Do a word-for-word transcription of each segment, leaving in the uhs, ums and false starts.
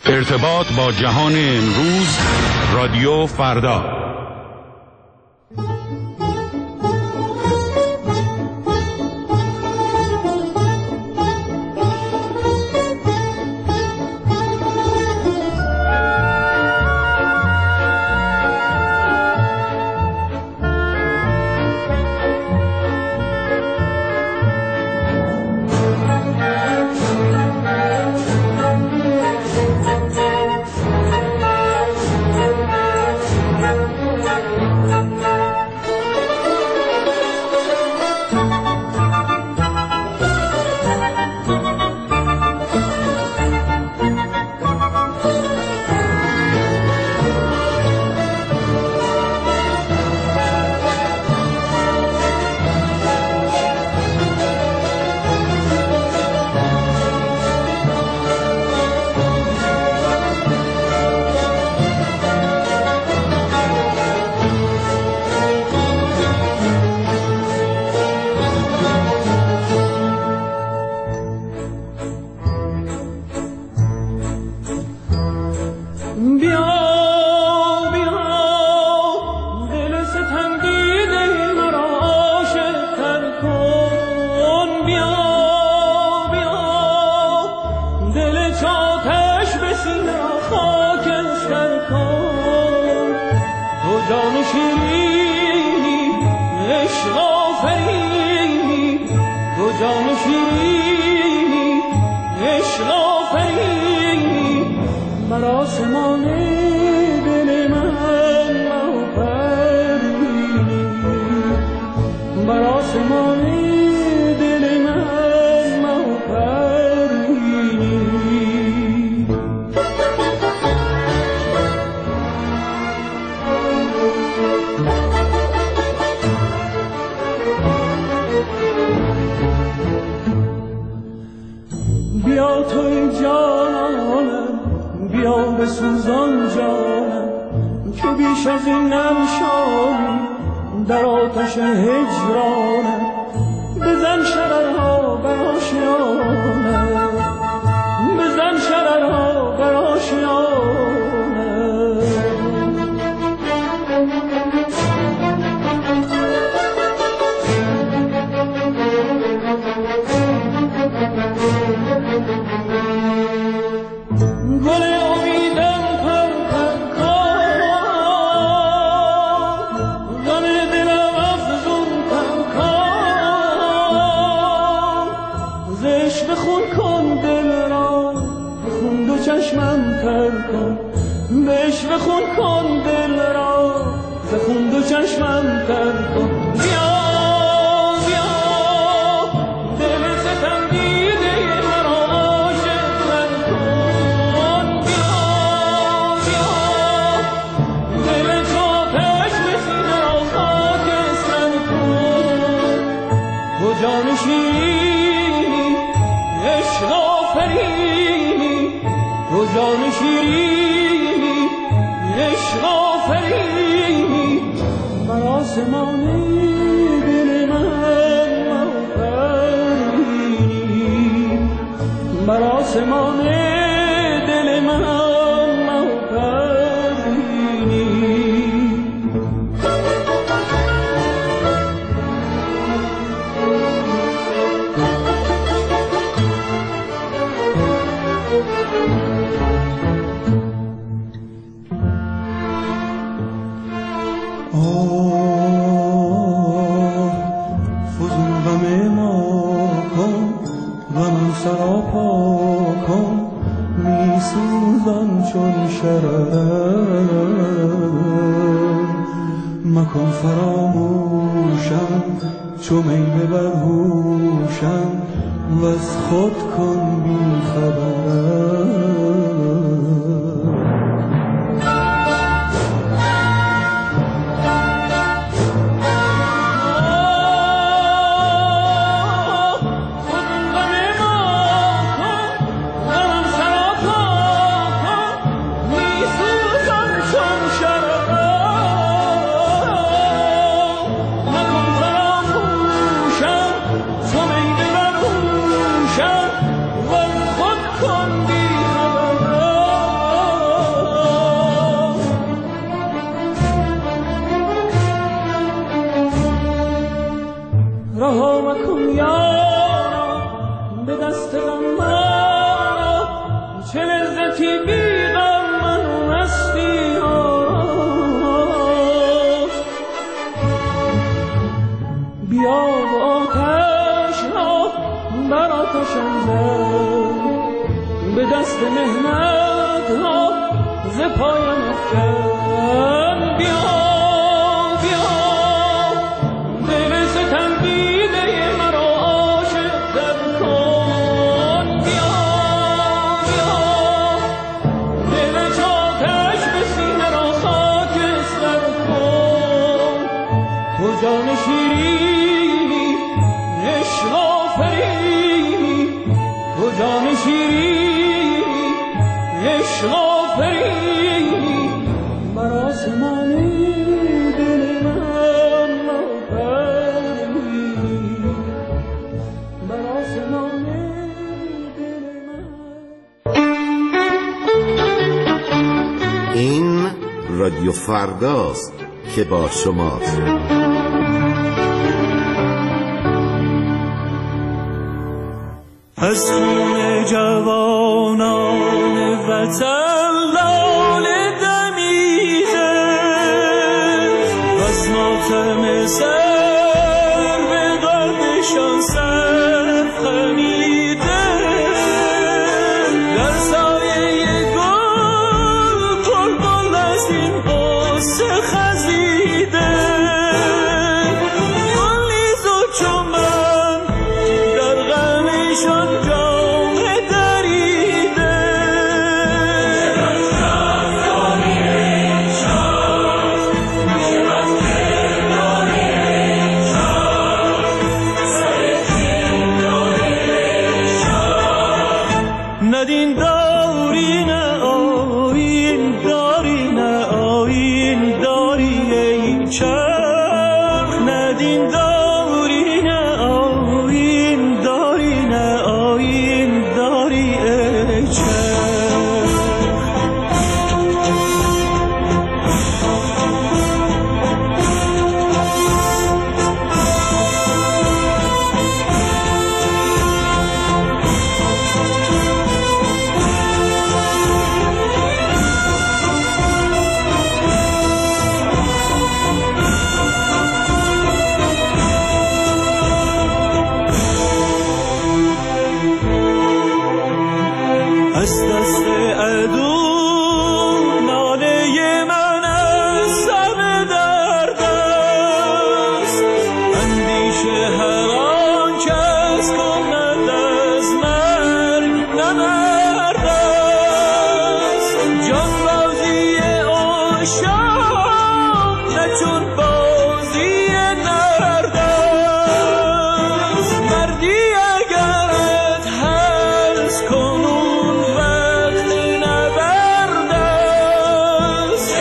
ارتباط با جهان امروز، رادیو فردا. Con که بی غم من مستی بیا و آتش را بر آتشم زد، به دست مهنت ها ز پایم افکن. بیا بیا دل ستم دیده مرا عاشق در کن. بیا بیا دل چاتش به سینه را خاکستر کن. تو جان شیرینی عشق آفرینی، تو جان شیرینی عشق آفرینی، بر آسمان دل من آفرینی، بر آسمان دل من. این رادیو فرداست که با شماست. از خون جوانان وطن لاله دمیده، از ماتم سر به قلبشان سر خمیده. در سایه گل بلبل از این قصه خزیده، گل نیز و چمن در غمشان جامه دریده. ندین داری نه آیین داری نه آیین داری ای چرخ، ندین داری نه آیین داری نه آیین داری ای چرخ. از دست عدو ناله من از سر درد است، اندیشه هر آن کس کند از مرگ نبرد است. جانبازی عاشق نه چون بازی نرد است، مردی اگرت هست کنون وقت نبرد است.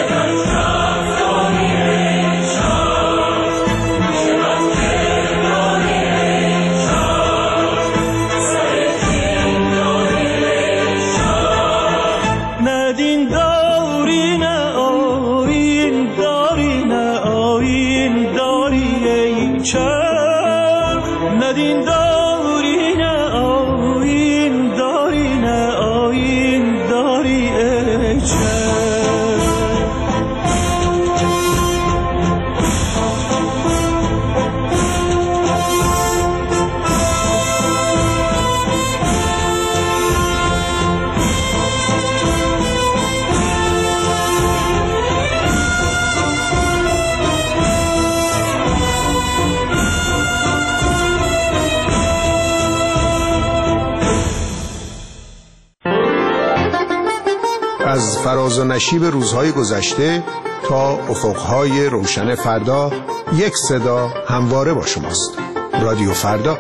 ندین داری نه آیین داری نه آیین داری ای چرخ، ندین داری نه آیین داری نه آیین داری ای چرخ. از فراز و نشیب روزهای گذشته تا افقهای روشن فردا، یک صدا همواره با شماست. رادیو فردا.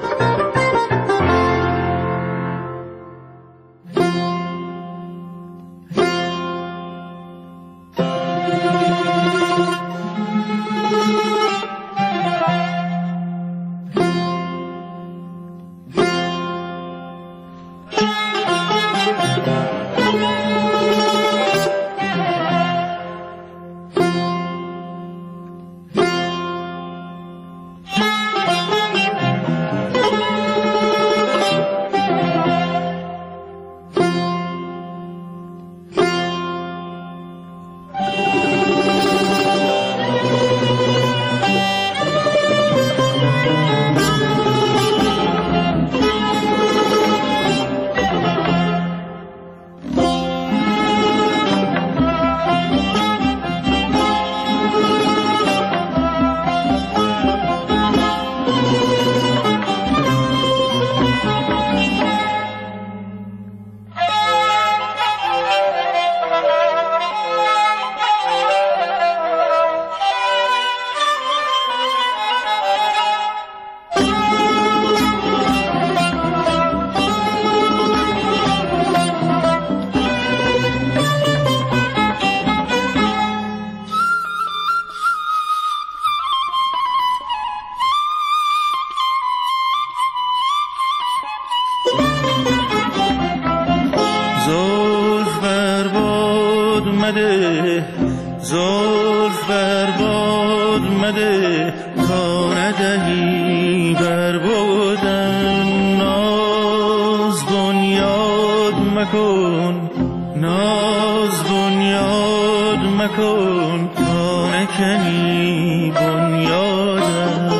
باد مده، زلف بر باد مده، تا ندهی بر بودن. ناز بنیاد مکن، ناز بنیاد مکن، تا نکنی بنیادم.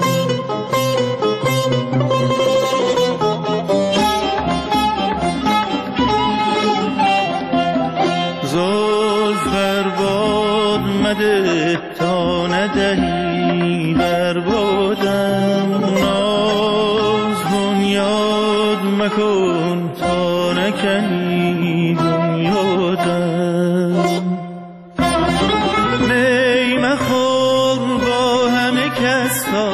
زلف بر باد مده، تا ندهی بر بادم. ناز بنیاد مکن، تا نکنی بنیادم. می مخور با همه کس تا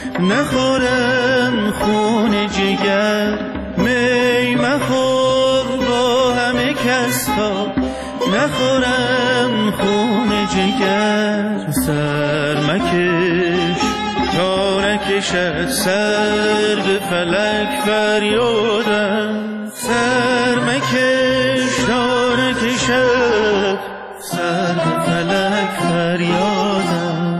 نخورم خون جگر. می مخور با همه کس تا نخورم خون جگر. سر مکش تا نکشد سر به فلک فریادم. سر مکش تا نکشد سر به فلک فریادم.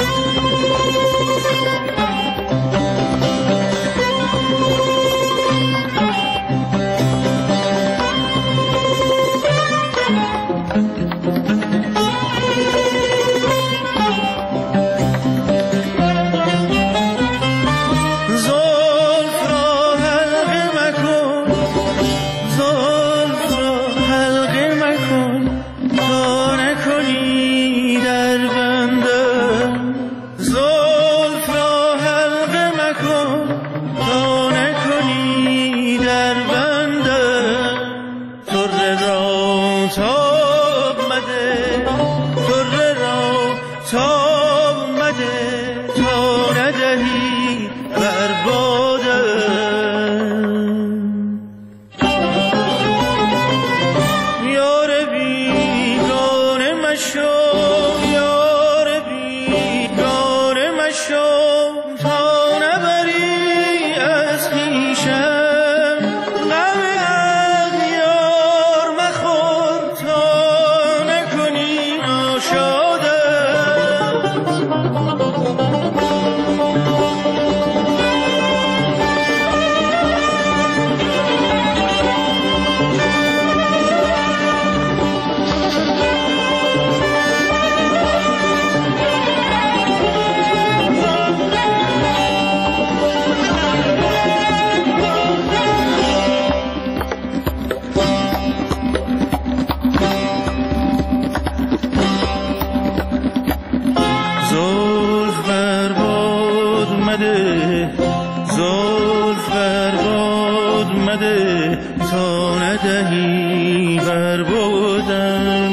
زلف بر باد مده، تا ندهی بر بودن.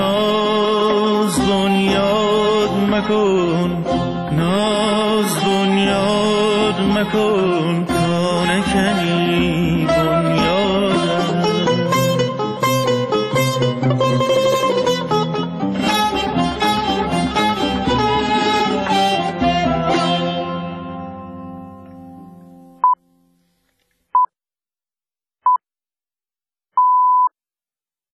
ناز بنیاد مکن، ناز بنیاد مکن،